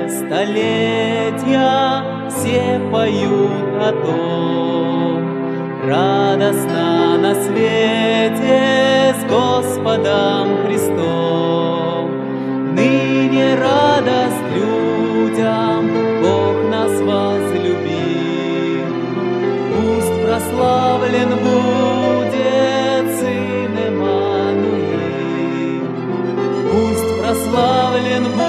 столетия все поют о том, радостно на свете с Господом Христом. Ныне радость людям, Бог нас возлюбил. Пусть прославлен будет Сын Эммануил, пусть прославлен будет